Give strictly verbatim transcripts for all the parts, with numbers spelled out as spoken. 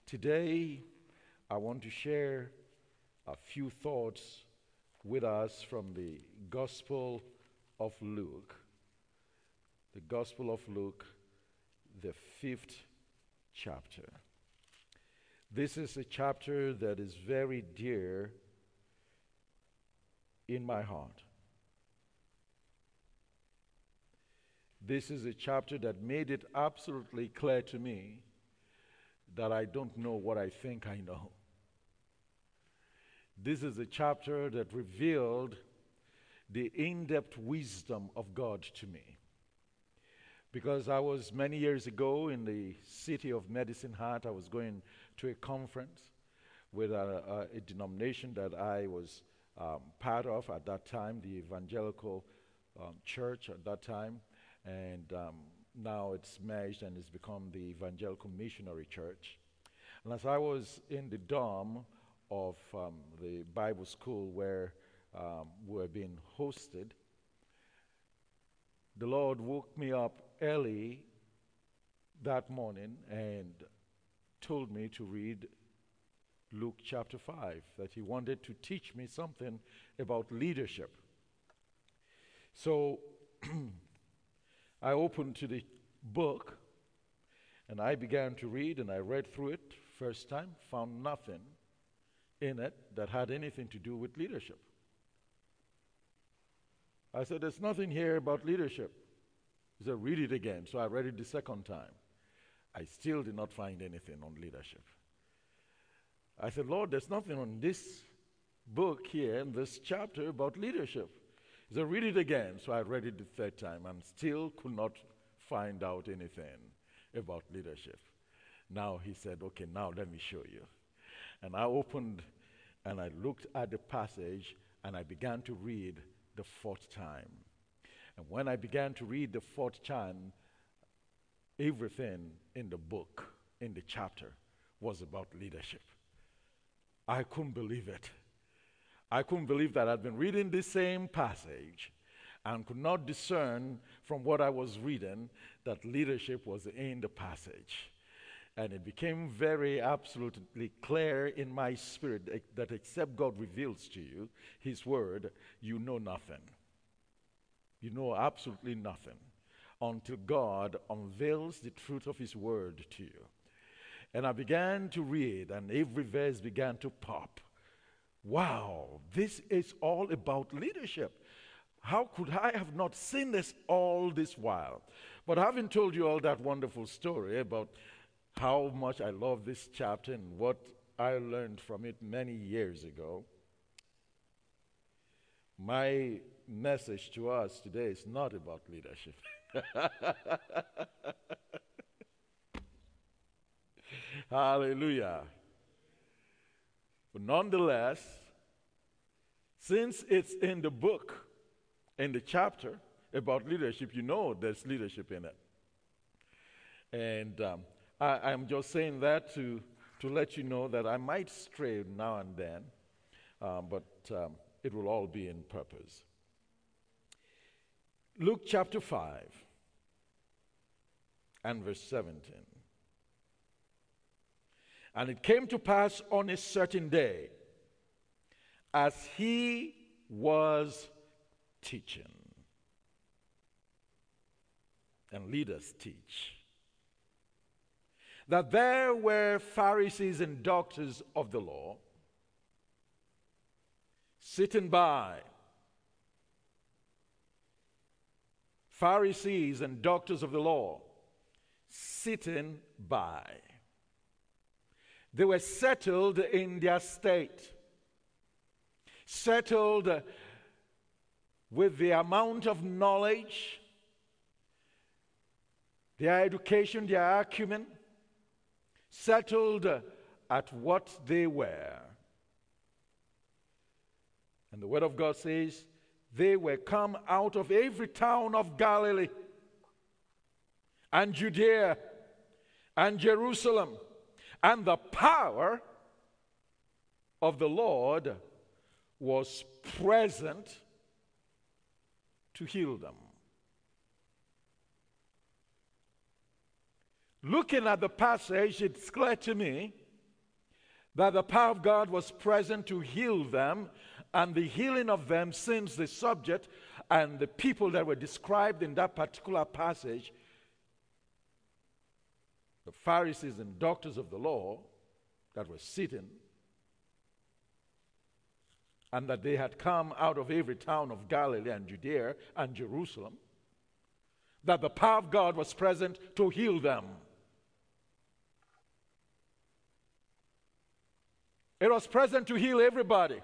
Today, I want to share a few thoughts with us from the Gospel of Luke. The Gospel of Luke, the fifth chapter. This is a chapter that is very dear in my heart. This is a chapter that made it absolutely clear to me that I don't know what I think I know. This is a chapter that revealed the in-depth wisdom of God to me. Because I was many years ago in the city of Medicine Hat, I was going to a conference with a, a, a denomination that I was um, part of at that time, the Evangelical um, Church at that time. And um, now it's merged and it's become the Evangelical Missionary Church. And as I was in the dorm of um, the Bible school where um, we were being hosted, the Lord woke me up early that morning and told me to read Luke chapter five, that he wanted to teach me something about leadership. So I opened to the book and I began to read, and I read through it first time, found nothing in it that had anything to do with leadership. I said, there's nothing here about leadership. He said, read it again. So I read it the second time. I still did not find anything on leadership. I said, Lord, there's nothing on this book here in this chapter about leadership. He said, read it again. So I read it the third time and still could not find out anything about leadership. Now he said, okay, now let me show you. And I opened and I looked at the passage and I began to read the fourth time. And when I began to read the fourth time, everything in the book, in the chapter, was about leadership. I couldn't believe it. I couldn't believe that I'd been reading the same passage and could not discern from what I was reading that leadership was in the passage. And it became very absolutely clear in my spirit that except God reveals to you His word, you know nothing. You know absolutely nothing until God unveils the truth of His word to you. And I began to read, and every verse began to pop. Wow, this is all about leadership. How could I have not seen this all this while? But having told you all that wonderful story about how much I love this chapter and what I learned from it many years ago, my message to us today is not about leadership. Hallelujah. But nonetheless, since it's in the book, in the chapter about leadership, you know there's leadership in it. And um, I, I'm just saying that to, to let you know that I might stray now and then, um, but um, it will all be in purpose. Luke chapter five and verse seventeen. And it came to pass on a certain day, as he was teaching, and leaders teach, that there were Pharisees and doctors of the law sitting by. Pharisees and doctors of the law sitting by. They were settled in their state, settled with the amount of knowledge, their education, their acumen, settled at what they were. And the Word of God says, they were come out of every town of Galilee and Judea and Jerusalem, and the power of the Lord was present to heal them. Looking at the passage, it's clear to me that the power of God was present to heal them, and the healing of them, since the subject and the people that were described in that particular passage, the Pharisees and doctors of the law that were sitting, and that they had come out of every town of Galilee and Judea and Jerusalem, that the power of God was present to heal them. It was present to heal everybody,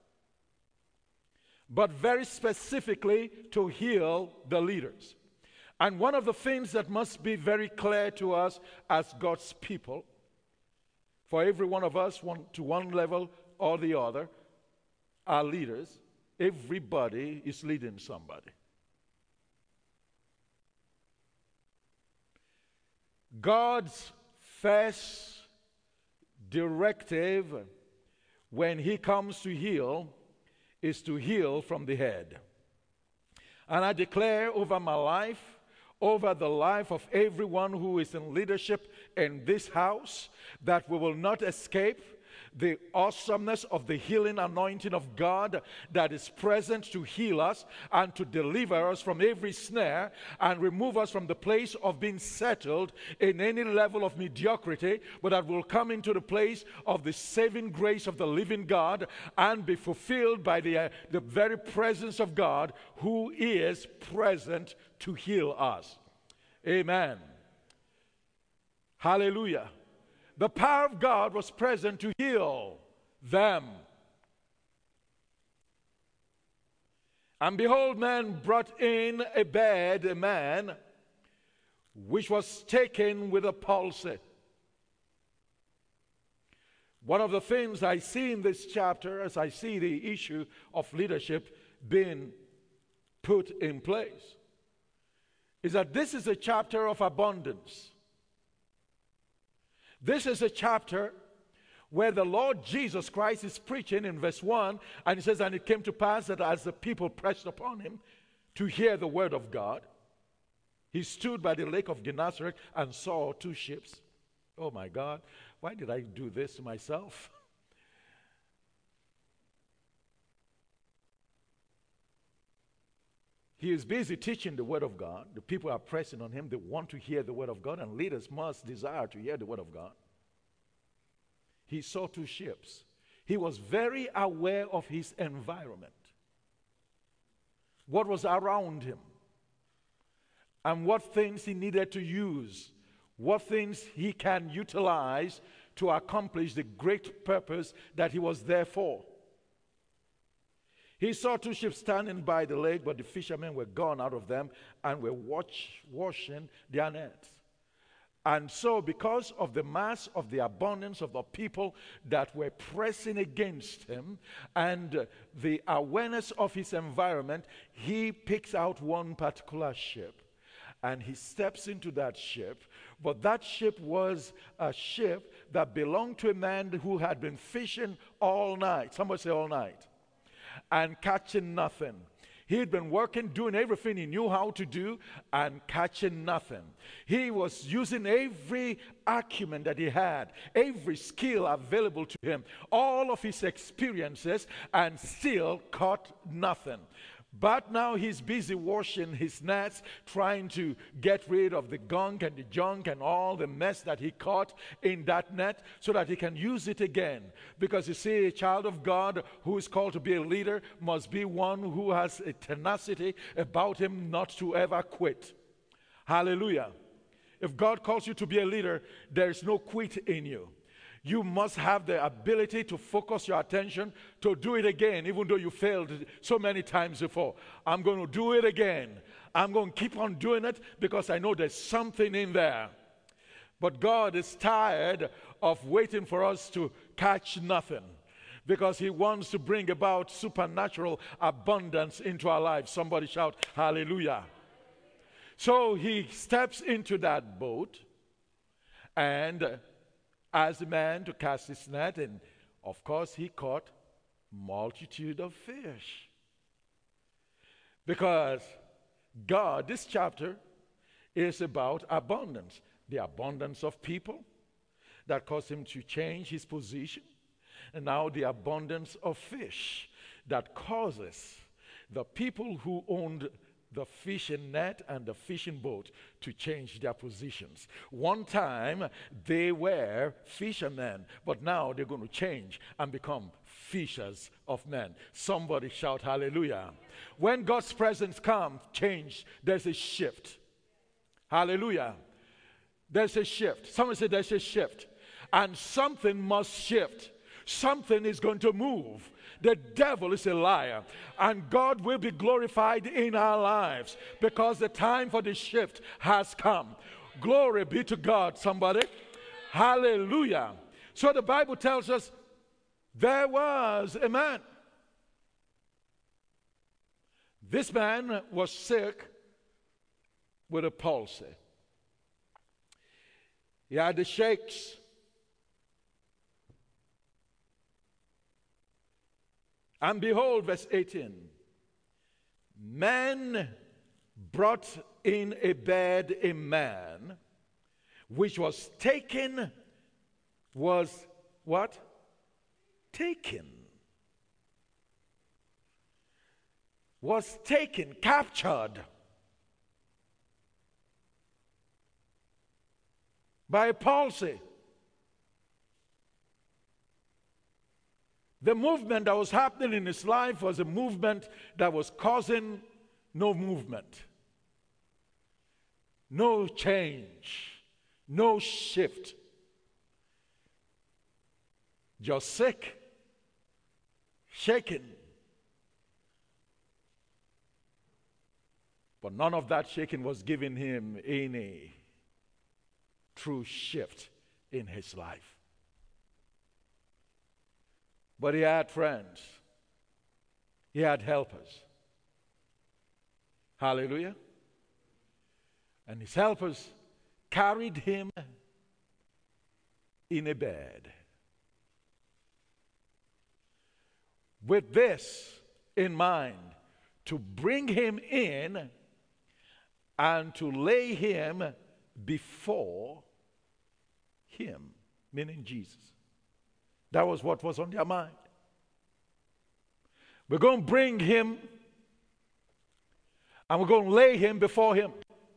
but very specifically to heal the leaders. And one of the things that must be very clear to us as God's people, for every one of us, one, to one level or the other, are leaders. Everybody is leading somebody. God's first directive when he comes to heal is to heal from the head. And I declare over my life, over the life of everyone who is in leadership in this house, that we will not escape the awesomeness of the healing anointing of God that is present to heal us and to deliver us from every snare and remove us from the place of being settled in any level of mediocrity, but that will come into the place of the saving grace of the living God and be fulfilled by the, uh, the very presence of God, who is present to heal us. Amen. Hallelujah. The power of God was present to heal them. And behold, men brought in a bed, a man, which was taken with a palsy. One of the things I see in this chapter, as I see the issue of leadership being put in place, is that this is a chapter of abundance. This is a chapter where the Lord Jesus Christ is preaching in verse one, and he says, and it came to pass that as the people pressed upon him to hear the word of God, he stood by the lake of Gennesaret and saw two ships. Oh my God, why did I do this to myself? He is busy teaching the word of God. The people are pressing on him. They want to hear the word of God, and leaders must desire to hear the word of God. He saw two ships. He was very aware of his environment, what was around him, and what things he needed to use, what things he can utilize to accomplish the great purpose that he was there for. He saw two ships standing by the lake, but the fishermen were gone out of them and were watch, washing their nets. And so, because of the mass of the abundance of the people that were pressing against him and uh, the awareness of his environment, he picks out one particular ship and he steps into that ship. But that ship was a ship that belonged to a man who had been fishing all night. Somebody say all night. And catching nothing. He'd been working, doing everything he knew how to do, and catching nothing. He was using every acumen that he had, every skill available to him, all of his experiences, and still caught nothing. But now he's busy washing his nets, trying to get rid of the gunk and the junk and all the mess that he caught in that net so that he can use it again. Because you see, a child of God who is called to be a leader must be one who has a tenacity about him not to ever quit. Hallelujah. If God calls you to be a leader, there is no quit in you. You must have the ability to focus your attention to do it again, even though you failed so many times before. I'm going to do it again. I'm going to keep on doing it because I know there's something in there. But God is tired of waiting for us to catch nothing, because he wants to bring about supernatural abundance into our lives. Somebody shout hallelujah. So he steps into that boat and as a man to cast his net, and of course he caught multitude of fish. Because God, this chapter is about abundance. The abundance of people that caused him to change his position. And now the abundance of fish that causes the people who owned the fishing net and the fishing boat to change their positions. One time they were fishermen, but now they're going to change and become fishers of men. Somebody shout hallelujah. When God's presence comes, change, there's a shift. Hallelujah. There's a shift. Someone said there's a shift. And something must shift. Something is going to move. The devil is a liar, and God will be glorified in our lives because the time for the shift has come. Glory be to God, somebody. Hallelujah. So the Bible tells us there was a man. This man was sick with a palsy. He had the shakes. And behold, verse eighteen, men brought in a bed a man, which was taken, was what? Taken. Was taken, captured by a palsy. The movement that was happening in his life was a movement that was causing no movement, no change, no shift. Just sick, shaken. But none of that shaking was giving him any true shift in his life. But he had friends. He had helpers. Hallelujah. And his helpers carried him in a bed. With this in mind, to bring him in and to lay him before him, meaning Jesus. That was what was on their mind. We're going to bring him and we're going to lay him before him.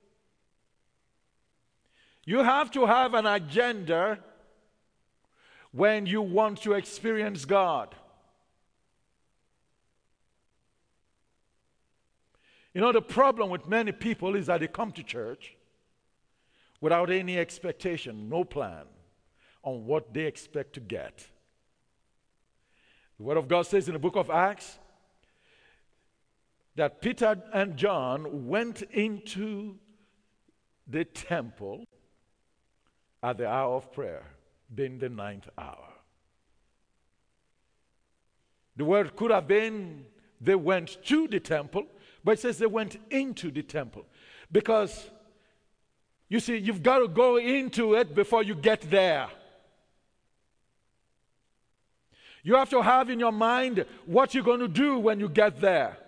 You have to have an agenda when you want to experience God. You know, the problem with many people is that they come to church without any expectation, no plan on what they expect to get. The Word of God says in the book of Acts that Peter and John went into the temple at the hour of prayer, being the ninth hour. The word could have been they went to the temple, but it says they went into the temple. Because, you see, you've got to go into it before you get there. You have to have in your mind what you're going to do when you get there.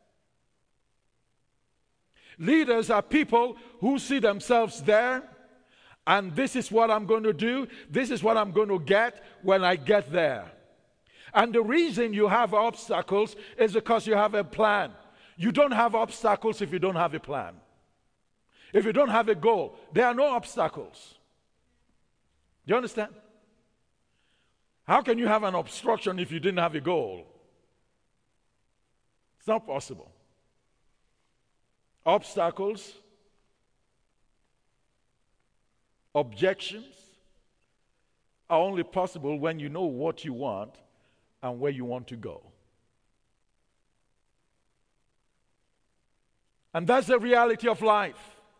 Leaders are people who see themselves there, and this is what I'm going to do, this is what I'm going to get when I get there. And the reason you have obstacles is because you have a plan. You don't have obstacles if you don't have a plan. If you don't have a goal, there are no obstacles. Do you understand? How can you have an obstruction if you didn't have a goal? It's not possible. Obstacles, objections are only possible when you know what you want and where you want to go. And that's the reality of life.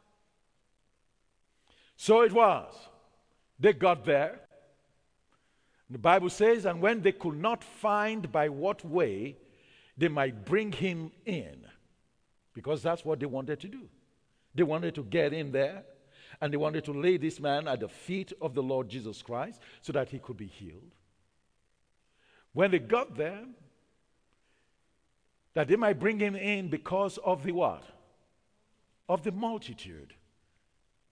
So it was. They got there. The Bible says, and when they could not find by what way they might bring him in, because that's what they wanted to do. They wanted to get in there, and they wanted to lay this man at the feet of the Lord Jesus Christ so that he could be healed. When they got there, that they might bring him in because of the what? Of the multitude.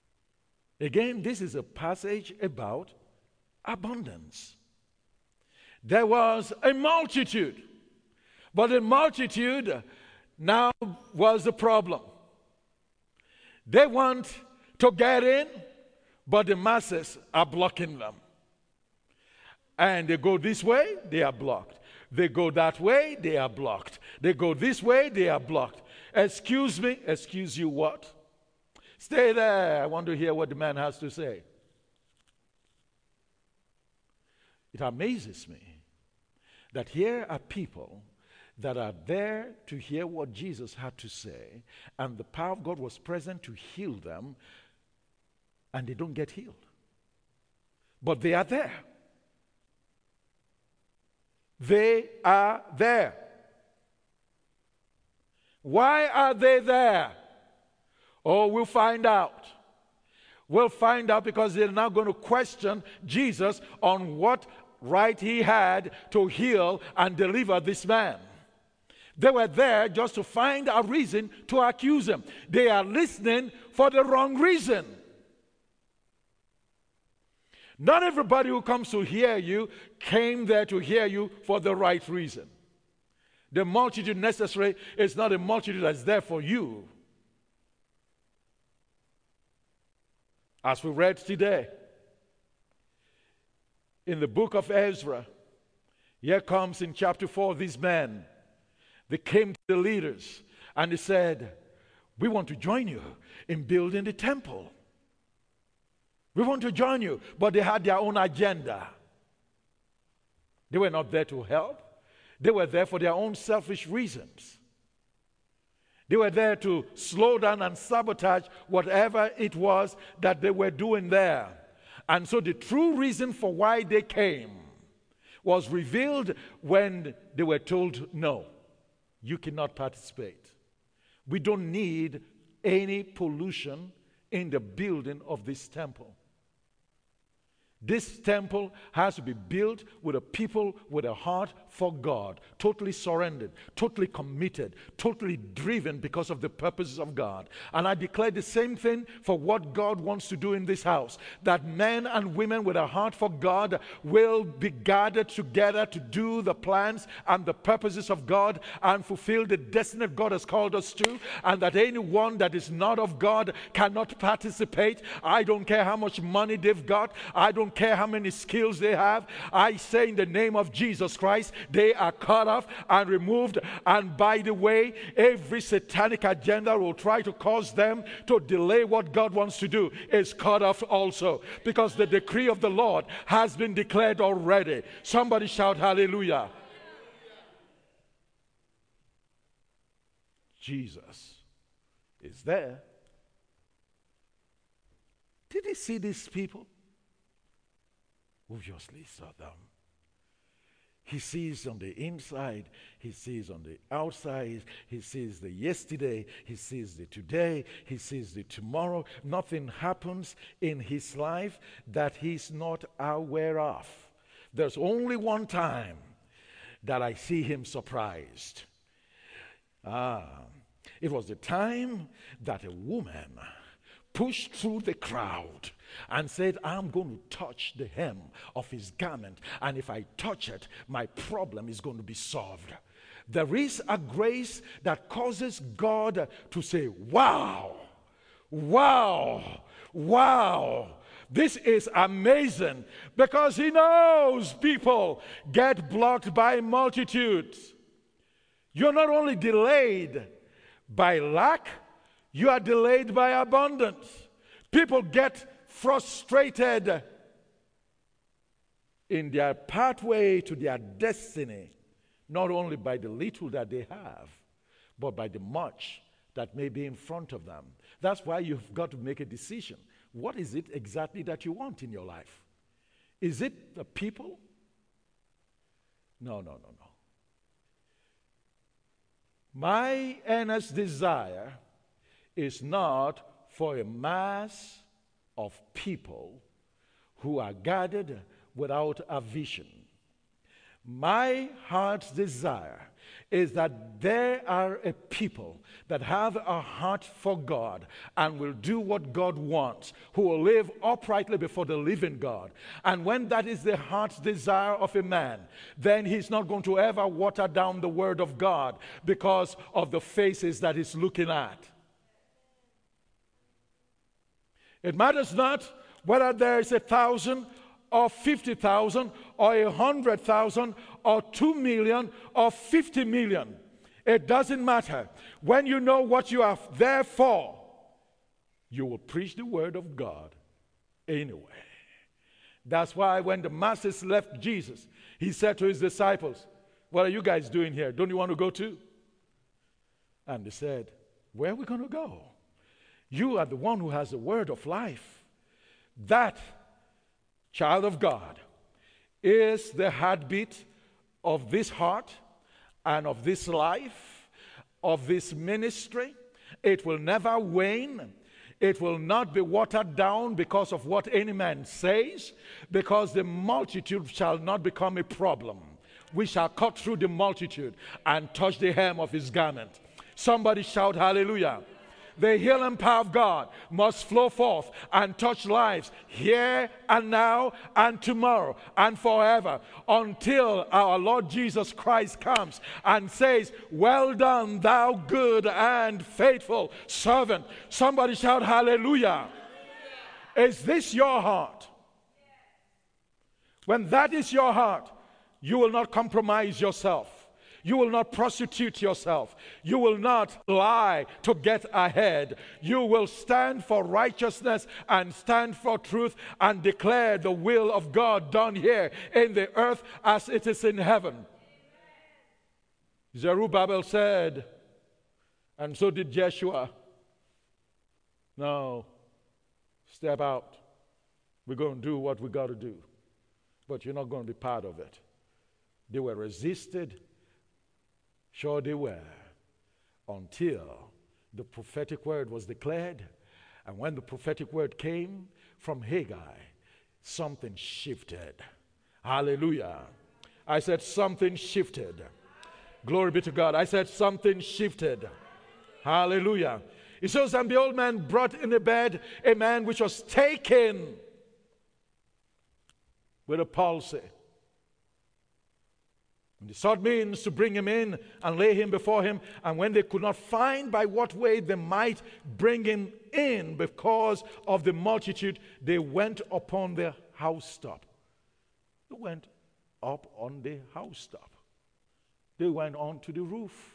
Again, this is a passage about abundance. There was a multitude, but the multitude now was the problem. They want to get in, but the masses are blocking them. And they go this way, they are blocked. They go that way, they are blocked. They go this way, they are blocked. Excuse me, excuse you what? Stay there. I want to hear what the man has to say. It amazes me that here are people that are there to hear what Jesus had to say, and the power of God was present to heal them, and they don't get healed. But they are there. They are there. Why are they there? Oh, we'll find out. We'll find out because they're now going to question Jesus on what right he had to heal and deliver this man. They were there just to find a reason to accuse him. They are listening for the wrong reason. Not everybody who comes to hear you came there to hear you for the right reason. The multitude necessary is not a multitude that's there for you. As we read today, in the book of Ezra, here comes in chapter four these men. They came to the leaders and they said, we want to join you in building the temple. We want to join you, but they had their own agenda. They were not there to help. They were there for their own selfish reasons. They were there to slow down and sabotage whatever it was that they were doing there. And so the true reason for why they came was revealed when they were told, no, you cannot participate. We don't need any pollution in the building of this temple. This temple has to be built with a people with a heart for God, totally surrendered, totally committed, totally driven because of the purposes of God. And I declare the same thing for what God wants to do in this house, that men and women with a heart for God will be gathered together to do the plans and the purposes of God and fulfill the destiny that God has called us to, and that anyone that is not of God cannot participate. I don't care how much money they've got. I don't care how many skills they have. I say in the name of Jesus Christ, they are cut off and removed. And by the way, every satanic agenda will try to cause them to delay what God wants to do is cut off also, because the decree of the Lord has been declared already. Somebody shout hallelujah. Jesus is there. Did he see these people? Obviously saw them. He sees on the inside, he sees on the outside, he sees the yesterday, he sees the today, he sees the tomorrow. Nothing happens in his life that he's not aware of. There's only one time that I see him surprised. Ah, it was the time that a woman pushed through the crowd and said, I'm going to touch the hem of his garment, and if I touch it, my problem is going to be solved. There is a grace that causes God to say, wow, wow, wow. This is amazing, because he knows people get blocked by multitudes. You're not only delayed by lack, you are delayed by abundance. People get frustrated in their pathway to their destiny, not only by the little that they have, but by the much that may be in front of them. That's why you've got to make a decision. What is it exactly that you want in your life? Is it the people? No, no, no, no. My earnest desire is not for a mass of people who are gathered without a vision. My heart's desire is that there are a people that have a heart for God and will do what God wants, who will live uprightly before the living God. And when that is the heart's desire of a man, then he's not going to ever water down the word of God because of the faces that he's looking at. It matters not whether there is a thousand or fifty thousand or a hundred thousand or two million or fifty million. It doesn't matter. When you know what you are there for, you will preach the word of God anyway. That's why when the masses left Jesus, he said to his disciples, "What are you guys doing here? Don't you want to go too?" And they said, "Where are we going to go? You are the one who has the word of life." That, child of God, is the heartbeat of this heart and of this life, of this ministry. It will never wane. It will not be watered down because of what any man says, because the multitude shall not become a problem. We shall cut through the multitude and touch the hem of his garment. Somebody shout hallelujah. The healing power of God must flow forth and touch lives here and now and tomorrow and forever until our Lord Jesus Christ comes and says, "Well done, thou good and faithful servant." Somebody shout hallelujah. Is this your heart? When that is your heart, you will not compromise yourself. You will not prostitute yourself. You will not lie to get ahead. You will stand for righteousness and stand for truth and declare the will of God done here in the earth as it is in heaven. Zerubbabel said, and so did Joshua, "No, step out. We're going to do what we got to do. But you're not going to be part of it." They were resisted. Sure they were, until the prophetic word was declared. And when the prophetic word came from Haggai, something shifted. Hallelujah. I said something shifted. Glory be to God. I said something shifted. Hallelujah. It says, "And the old man brought in a bed a man which was taken with a palsy. And they sought means to bring him in and lay him before him. And when they could not find by what way they might bring him in because of the multitude, they went upon the housetop." They went up on the housetop. They went on to the roof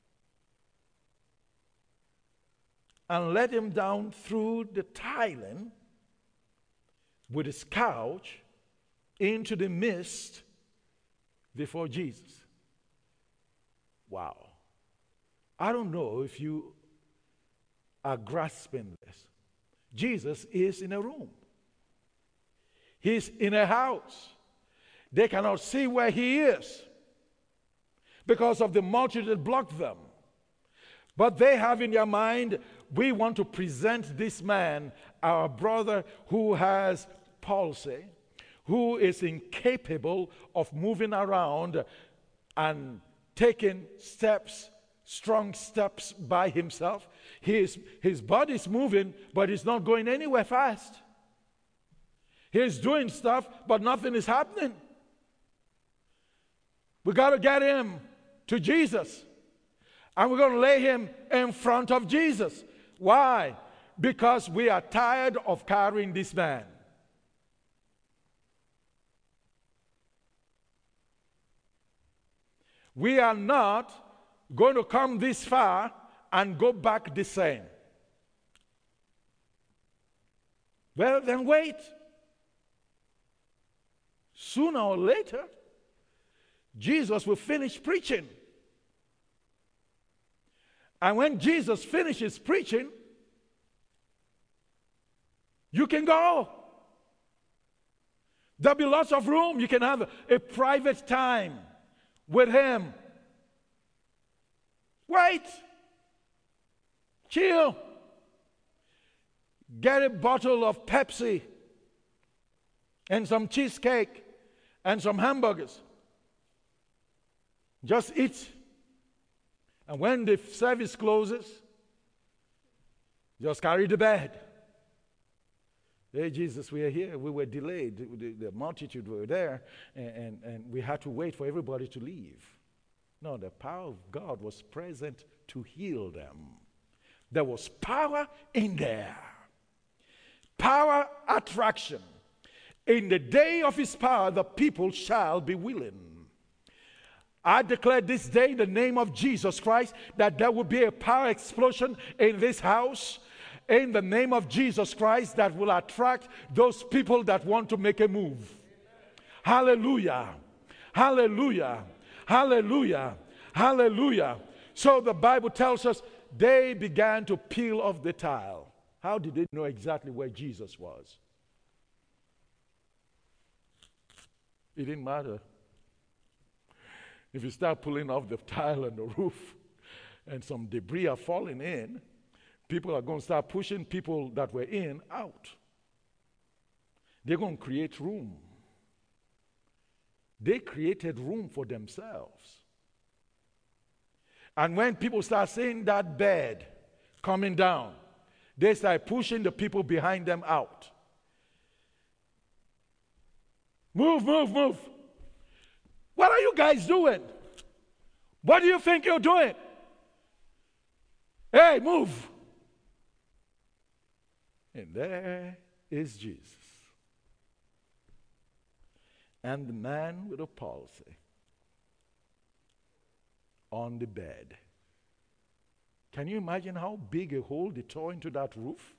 and let him down through the tiling with his couch into the midst before Jesus. Wow. I don't know if you are grasping this. Jesus is in a room. He's in a house. They cannot see where he is because of the multitude that blocked them. But they have in their mind, we want to present this man, our brother who has palsy, who is incapable of moving around and taking steps, strong steps by himself. His, his body's moving, but he's not going anywhere fast. He's doing stuff, but nothing is happening. We got to get him to Jesus. And we're going to lay him in front of Jesus. Why? Because we are tired of carrying this man. We are not going to come this far and go back the same. Well, then wait. Sooner or later, Jesus will finish preaching. And when Jesus finishes preaching, you can go. There'll be lots of room. You can have a private time with him. Wait. Chill. Get a bottle of Pepsi and some cheesecake and some hamburgers. Just eat And when the service closes, just carry the bed. Hey, Jesus, we are here. We were delayed. The, the multitude were there, and, and, and we had to wait for everybody to leave. No, the power of God was present to heal them. There was power in there. Power attraction. In the day of his power, the people shall be willing. I declare this day in the name of Jesus Christ that there will be a power explosion in this house in the name of Jesus Christ that will attract those people that want to make a move. Hallelujah. Hallelujah. Hallelujah. Hallelujah. So the Bible tells us they began to peel off the tile. How did they know exactly where Jesus was? It didn't matter. If you start pulling off the tile and the roof and some debris are falling in, people are going to start pushing people that were in out. They're going to create room. They created room for themselves. And when people start seeing that bed coming down, they start pushing the people behind them out. Move, move, move. What are you guys doing? What do you think you're doing? Hey, move. And there is Jesus. And the man with a palsy on the bed. Can you imagine how big a hole they tore into that roof?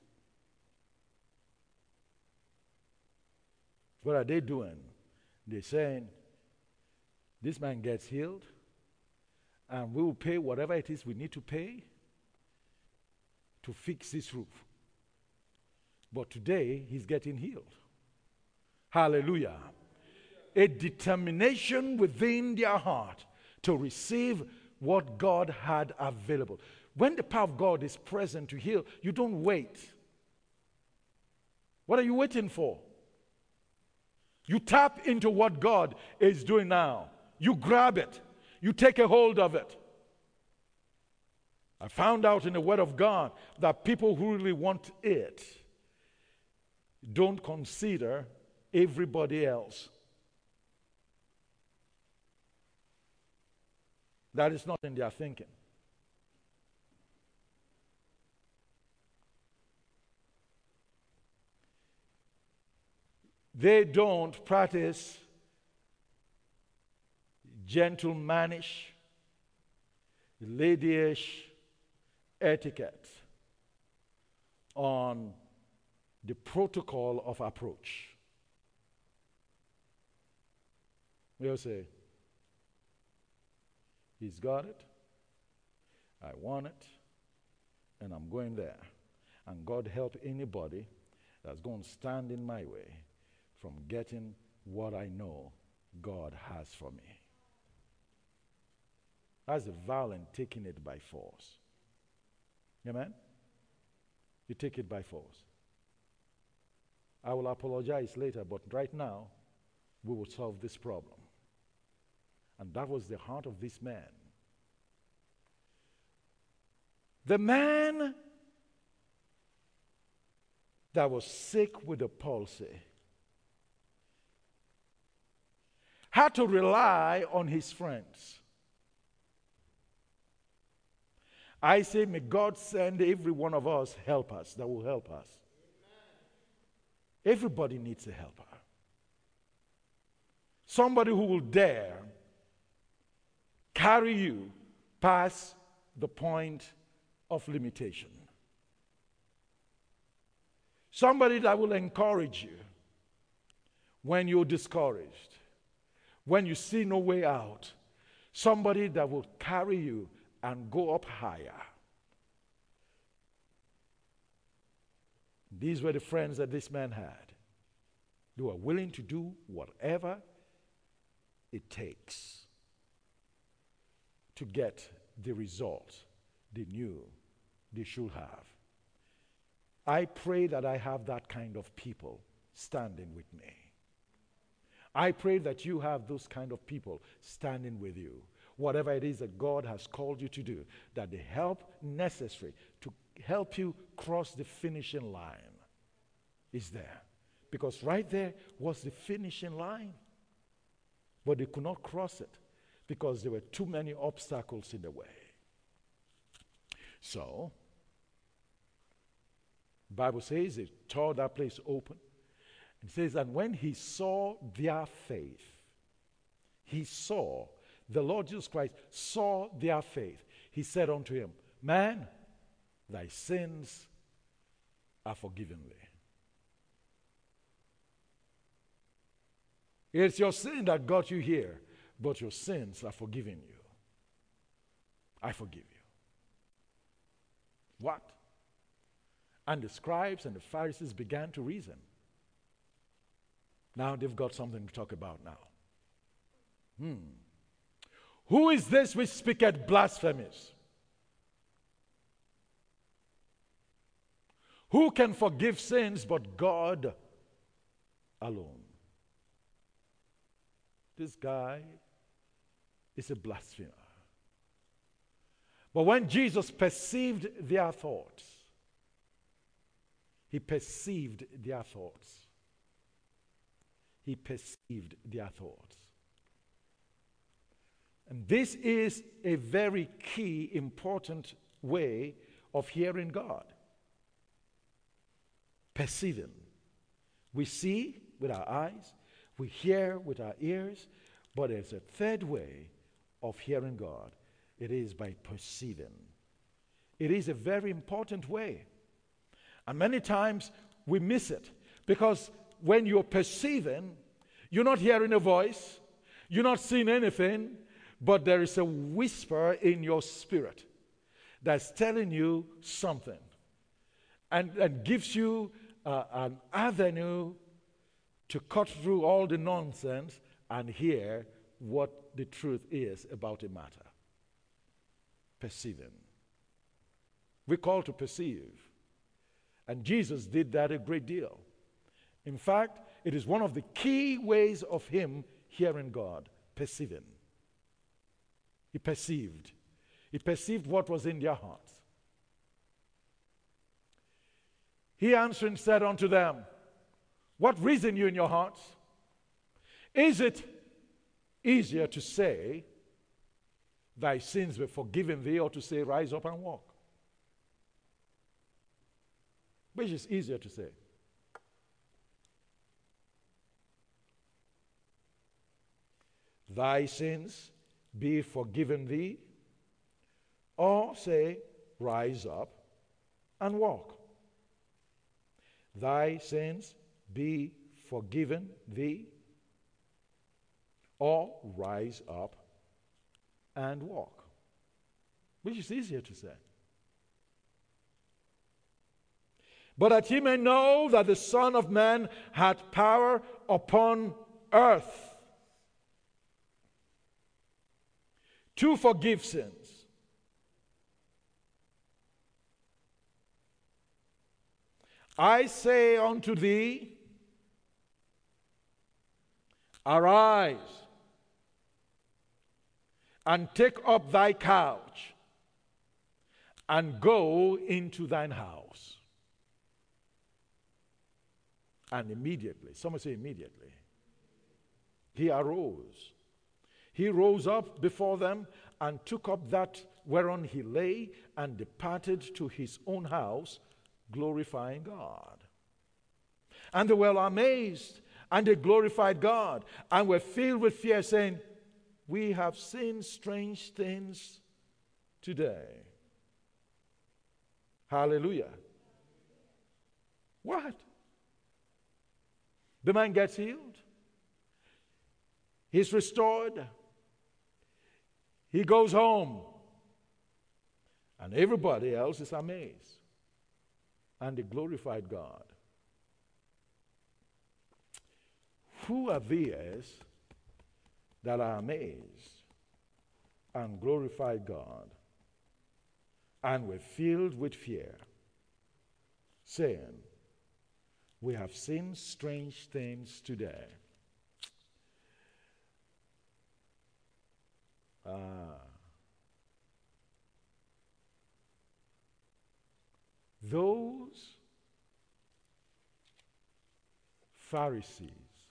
What are they doing? They're saying, this man gets healed, and we will pay whatever it is we need to pay to fix this roof. But today, he's getting healed. Hallelujah. A determination within their heart to receive what God had available. When the power of God is present to heal, you don't wait. What are you waiting for? You tap into what God is doing now. You grab it. You take a hold of it. I found out in the Word of God that people who really want it don't consider everybody else. That is not in their thinking. They don't practice gentlemanish, ladyish etiquette on the protocol of approach. We'll say, he's got it, I want it, and I'm going there. And God help anybody that's going to stand in my way from getting what I know God has for me. That's a violent taking it by force. Amen? You take it by force. I will apologize later, but right now, we will solve this problem. And that was the heart of this man. The man that was sick with a palsy had to rely on his friends. I say, may God send every one of us helpers that will help us. Amen. Everybody needs a helper. Somebody who will dare carry you past the point of limitation. Somebody that will encourage you when you're discouraged, when you see no way out. Somebody that will carry you and go up higher. These were the friends that this man had. They were willing to do whatever it takes to get the result they knew they should have. I pray that I have that kind of people standing with me. I pray that you have those kind of people standing with you. whatever it is that God has called you to do, that the help necessary to help you cross the finishing line is there. Because right there was the finishing line. But they could not cross it because there were too many obstacles in the way. So, the Bible says they tore that place open. It says that when he saw their faith, he saw, the Lord Jesus Christ saw their faith. He said unto him, man, thy sins are forgiven thee. It's your sin that got you here, but your sins are forgiven you. I forgive you. What? And the scribes and the Pharisees began to reason. Now they've got something to talk about now. Hmm. Who is this which speaketh blasphemies? Who can forgive sins but God alone? This guy is a blasphemer. But when Jesus perceived their thoughts, he perceived their thoughts. He perceived their thoughts. And this is a very key, important way of hearing God. Perceiving. We see with our eyes, we hear with our ears, but there's a third way of hearing God. It is by perceiving. It is a very important way. And many times we miss it because when you're perceiving, you're not hearing a voice, you're not seeing anything, but there is a whisper in your spirit that's telling you something and, and gives you uh, an avenue to cut through all the nonsense and hear what the truth is about a matter. Perceiving. We're called to perceive. And Jesus did that a great deal. In fact, it is one of the key ways of him hearing God, perceiving. He perceived. He perceived what was in their hearts. He answering said unto them, what reason you in your hearts? Is it easier to say, thy sins were forgiven thee, or to say, rise up and walk? Which is easier to say? Thy sins be forgiven thee, or say, rise up and walk. Thy sins be forgiven thee, or rise up and walk. Which is easier to say? But that ye may know that the Son of Man hath power upon earth to forgive sins. I say unto thee, arise and take up thy couch and go into thine house. And immediately, someone say immediately, he arose. He rose up before them and took up that whereon he lay and departed to his own house, glorifying God. And they were amazed, and they glorified God, and were filled with fear, saying, we have seen strange things today. Hallelujah. What? The man gets healed. He's restored. He goes home. And everybody else is amazed. And they glorified God. Who are these that are amazed and glorify God and were filled with fear, saying, we have seen strange things today. Ah. Pharisees.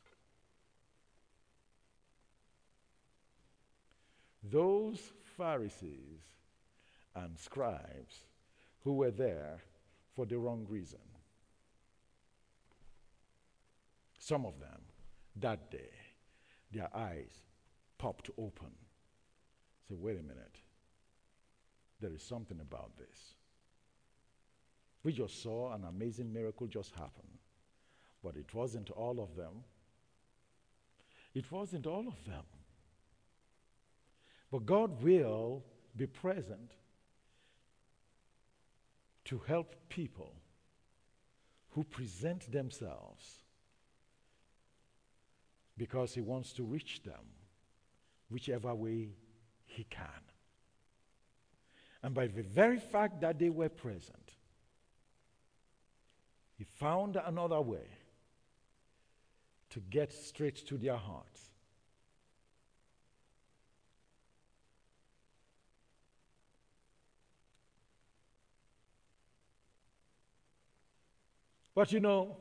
Those Pharisees and scribes who were there for the wrong reason. Some of them, that day, their eyes popped open. Say, wait a minute. There is something about this. We just saw an amazing miracle just happen. But it wasn't all of them. It wasn't all of them. But God will be present to help people who present themselves because He wants to reach them whichever way He can. And by the very fact that they were present, He found another way to get straight to their hearts. But you know,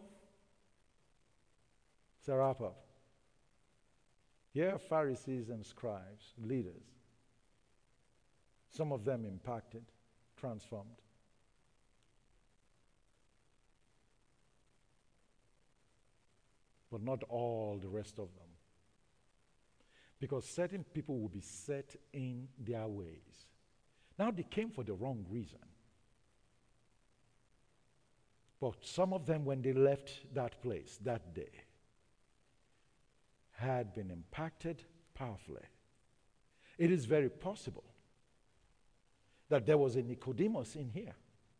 to wrap up, here are Pharisees and scribes, leaders. Some of them impacted, transformed. But not all the rest of them. Because certain people will be set in their ways. Now they came for the wrong reason. But some of them, when they left that place that day, had been impacted powerfully. It is very possible that there was a Nicodemus in here.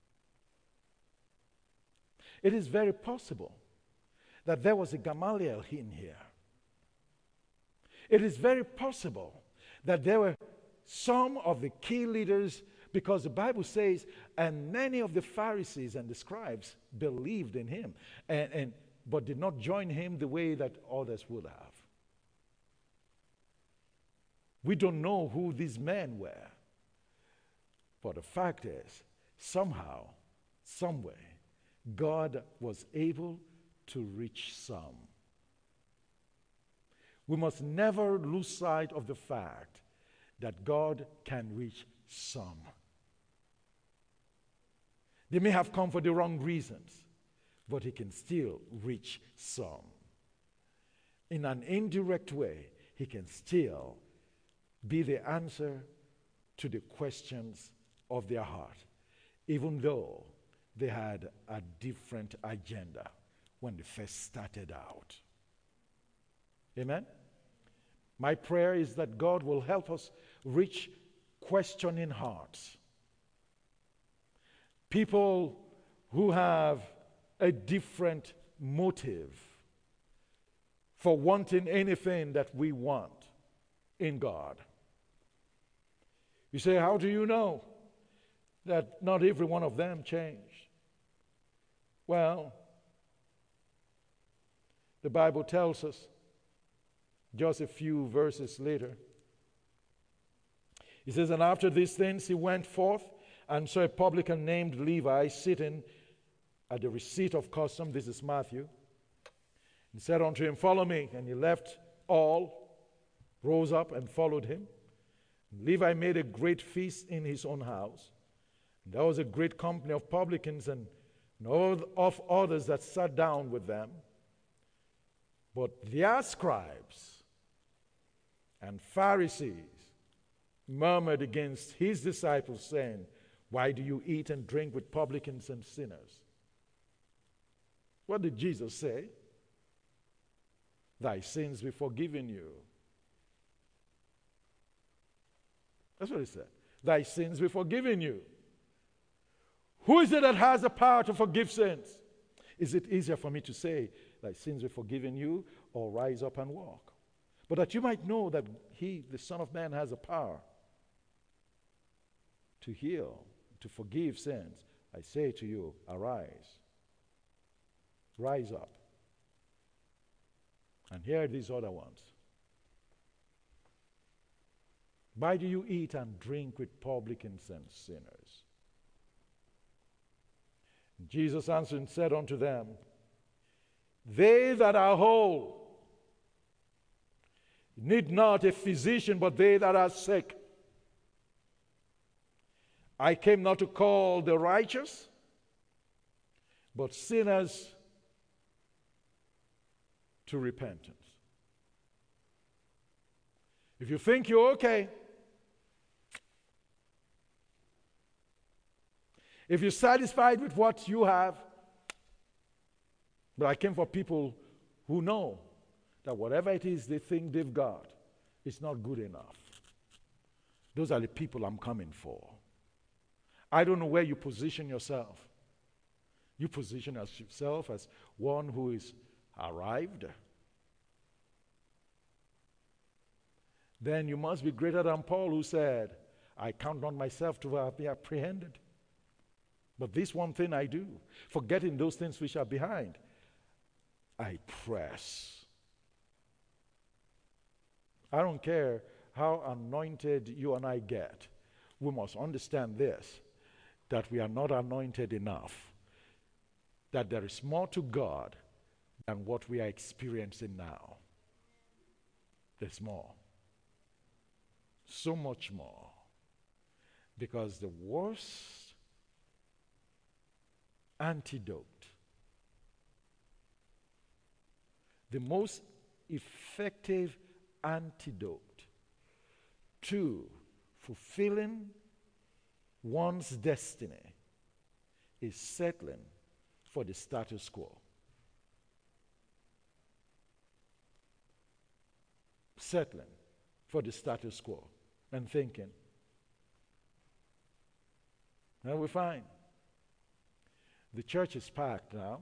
It is very possible that there was a Gamaliel in here. It is very possible that there were some of the key leaders, because the Bible says, and many of the Pharisees and the scribes believed in him, and, and but did not join him the way that others would have. We don't know who these men were, but the fact is, somehow, somewhere, God was able to reach some. We must never lose sight of the fact that God can reach some. They may have come for the wrong reasons, but He can still reach some. In an indirect way, He can still be the answer to the questions of their heart, even though they had a different agenda when they first started out. Amen? My prayer is that God will help us reach questioning hearts. People who have a different motive for wanting anything that we want in God. You say, how do you know that not every one of them changed? Well, the Bible tells us just a few verses later. He says, and after these things he went forth and saw a publican named Levi sitting at the receipt of custom. This is Matthew. He said unto him, follow me. And he left all, rose up and followed him. And Levi made a great feast in his own house. And there was a great company of publicans and all of others that sat down with them. But their scribes and Pharisees murmured against his disciples, saying, why do you eat and drink with publicans and sinners? What did Jesus say? Thy sins be forgiven you. That's what he said. Thy sins be forgiven you. Who is it that has the power to forgive sins? Is it easier for me to say, thy sins be forgiven you, or rise up and walk? But that you might know that he, the Son of Man, has the power to heal, to forgive sins, I say to you, arise. Rise up. And here are these other ones. Why do you eat and drink with publicans and sinners? And Jesus answered and said unto them, They that are whole need not a physician, but they that are sick. I came not to call the righteous, but sinners to repentance. If you think you're okay, if you're satisfied with what you have, but I came for people who know that whatever it is they think they've got, it's not good enough. Those are the people I'm coming for. I don't know where you position yourself. You position yourself as one who is arrived. Then you must be greater than Paul, who said, I count not myself to be apprehended. But this one thing I do, forgetting those things which are behind, I press. I don't care how anointed you and I get. We must understand this, that we are not anointed enough, that there is more to God than what we are experiencing now. There's more. So much more. Because the worst antidote, the most effective antidote to fulfilling one's destiny is settling for the status quo. Settling for the status quo and thinking, well, we're fine. The church is packed now.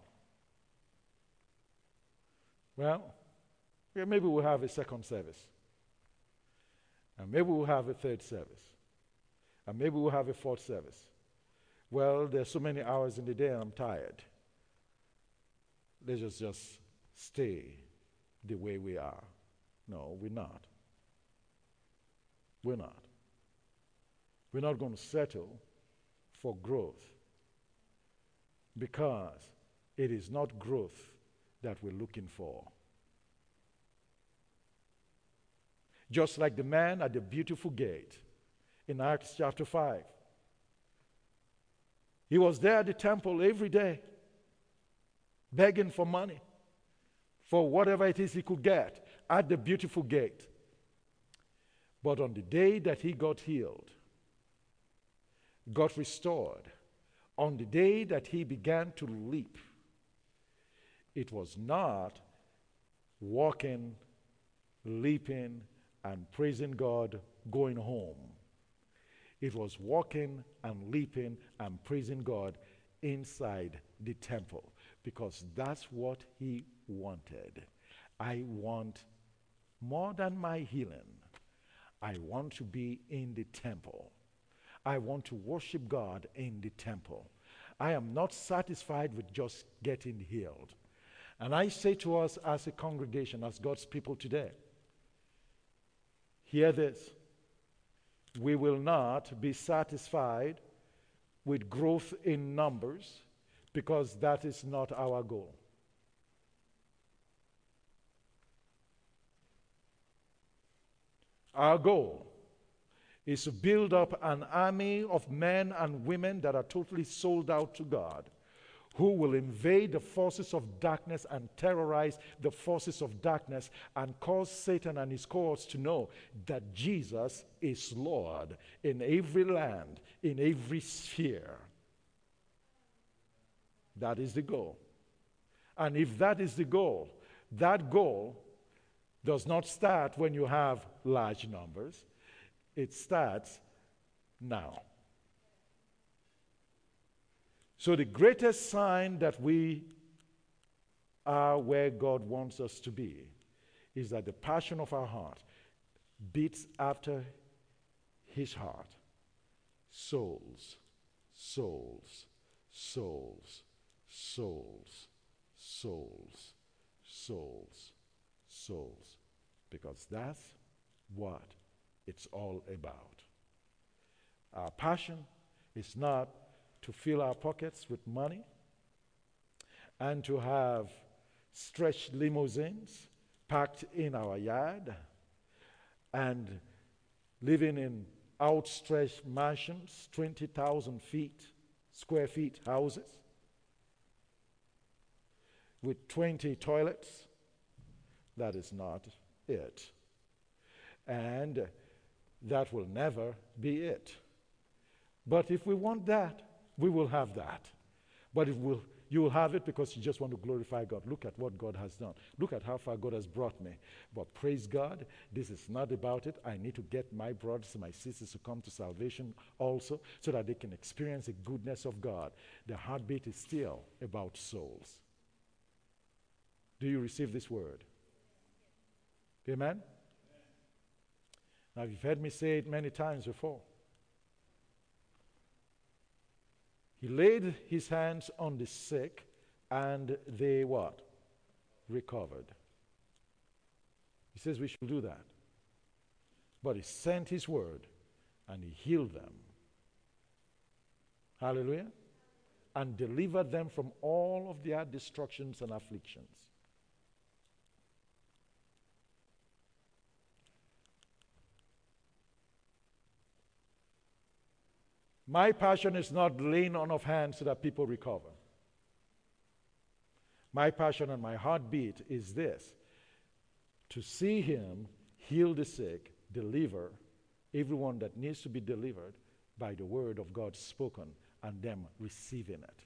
Well, yeah, maybe we'll have a second service. And maybe we'll have a third service. And maybe we'll have a fourth service. Well, there's so many hours in the day and I'm tired. Let's just, just stay the way we are. No, we're not. We're not. We're not going to settle for growth, because it is not growth that we're looking for. Just like the man at the beautiful gate in Acts chapter five. He was there at the temple every day, begging for money, for whatever it is he could get at the beautiful gate. But on the day that he got healed, got restored, on the day that he began to leap, it was not walking, leaping, and praising God going home. It was walking and leaping and praising God inside the temple, because that's what he wanted. I want more than my healing. I want to be in the temple. I want to worship God in the temple. I am not satisfied with just getting healed. And I say to us as a congregation, as God's people today, hear this. We will not be satisfied with growth in numbers, because that is not our goal. Our goal is to build up an army of men and women that are totally sold out to God, who will invade the forces of darkness and terrorize the forces of darkness and cause Satan and his cohorts to know that Jesus is Lord in every land, in every sphere. That is the goal. And if that is the goal, that goal does not start when you have large numbers. It starts now. So the greatest sign that we are where God wants us to be is that the passion of our heart beats after his heart. Souls, souls, souls, souls, souls, souls, souls. Because that's what it's all about. Our passion is not to fill our pockets with money and to have stretched limousines parked in our yard and living in outstretched mansions, twenty thousand feet, square feet houses with twenty toilets. That is not it. And that will never be it. But if we want that, we will have that. But it will, you will have it because you just want to glorify God. Look at what God has done. Look at how far God has brought me. But praise God, this is not about it. I need to get my brothers and my sisters to come to salvation also so that they can experience the goodness of God. The heartbeat is still about souls. Do you receive this word? Amen? Now, you've heard me say it many times before. He laid his hands on the sick, and they what? Recovered. He says we should do that. But he sent his word, and he healed them. Hallelujah. And delivered them from all of their destructions and afflictions. My passion is not laying on of hands so that people recover. My passion and my heartbeat is this: to see him heal the sick, deliver everyone that needs to be delivered by the word of God spoken, and them receiving it.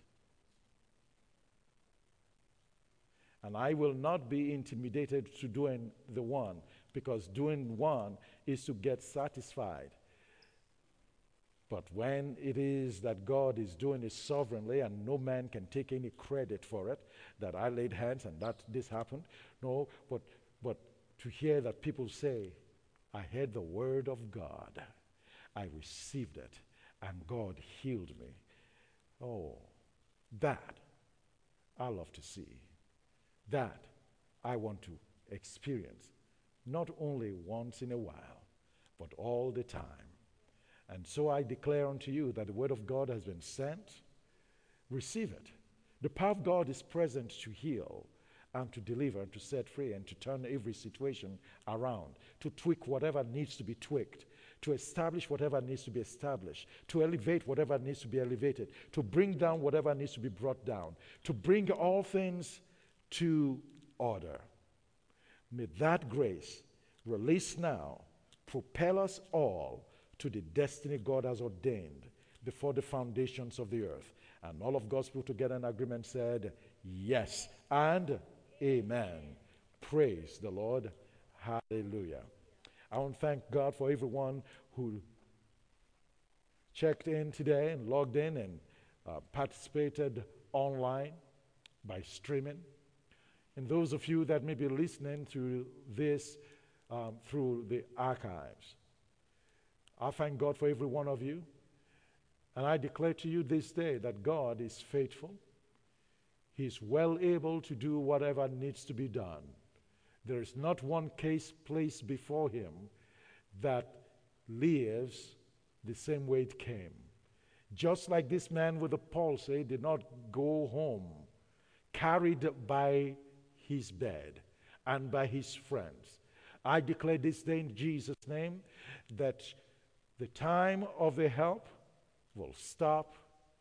And I will not be intimidated to doing the one, because doing one is to get satisfied. But when it is that God is doing it sovereignly and no man can take any credit for it, that I laid hands and that this happened, no, but, but to hear that people say, I heard the word of God, I received it, and God healed me. Oh, that I love to see. That I want to experience, not only once in a while, but all the time. And so I declare unto you that the word of God has been sent. Receive it. The power of God is present to heal and to deliver and to set free and to turn every situation around, to tweak whatever needs to be tweaked, to establish whatever needs to be established, to elevate whatever needs to be elevated, to bring down whatever needs to be brought down, to bring all things to order. May that grace, released now, propel us all to the destiny God has ordained before the foundations of the earth. And all of God's people together in agreement said, yes and amen. Praise the Lord. Hallelujah. I want to thank God for everyone who checked in today and logged in and uh, participated online by streaming. And those of you that may be listening to this um, through the archives. I thank God for every one of you. And I declare to you this day that God is faithful. He's well able to do whatever needs to be done. There is not one case placed before him that lives the same way it came. Just like this man with the palsy did not go home, carried by his bed and by his friends. I declare this day in Jesus' name that the time of the help will stop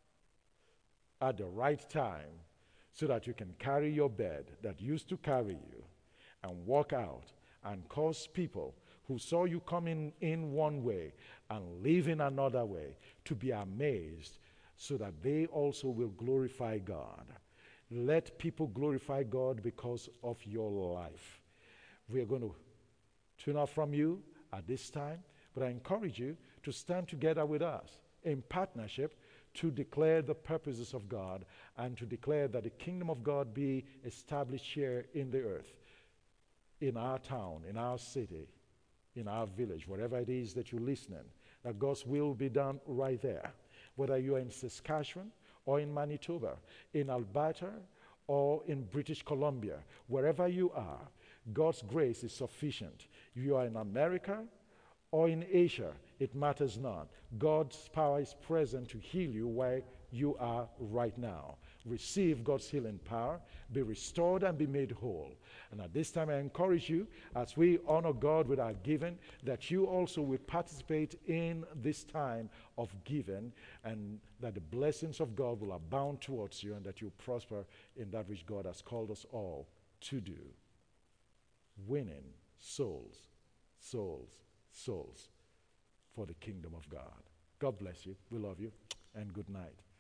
at the right time so that you can carry your bed that used to carry you and walk out and cause people who saw you coming in one way and leave in another way to be amazed so that they also will glorify God. Let people glorify God because of your life. We are going to tune off from you at this time, but I encourage you to stand together with us in partnership to declare the purposes of God and to declare that the kingdom of God be established here in the earth, in our town, in our city, in our village, wherever it is that you're listening, that God's will be done right there. Whether you're in Saskatchewan or in Manitoba, in Alberta or in British Columbia, wherever you are, God's grace is sufficient. You are in America or in Asia, it matters not. God's power is present to heal you where you are right now. receive God's healing power, be restored and be made whole. And at this time, I encourage you, as we honor God with our giving, that you also will participate in this time of giving, and that the blessings of God will abound towards you, and that you prosper in that which God has called us all to do. Winning souls, souls, souls for the kingdom of God. God bless you. We love you, and good night.